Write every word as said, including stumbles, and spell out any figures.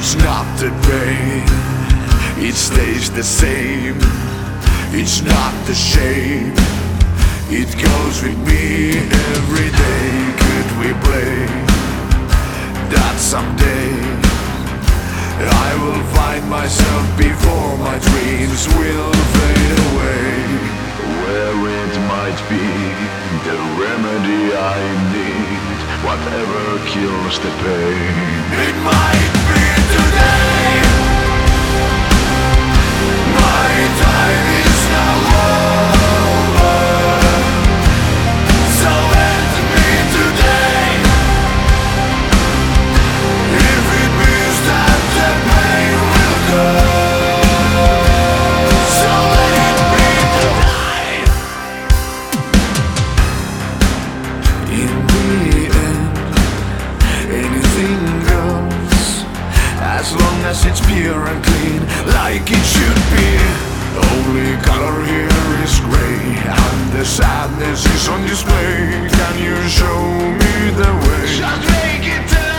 It's not the pain, it stays the same. It's not the shame, it goes with me every day. Could we play that someday? I will find myself before my dreams will fade away. Where it might be the remedy I need, whatever kills the pain. It might be today. My time is now over, so end me today. If it means that the pain will go, so let it be tonight. In the end, anything goes, as long as it's pure and clean, like it should be. Only color here is gray, and the sadness is on display. Can you show me the way? Just make it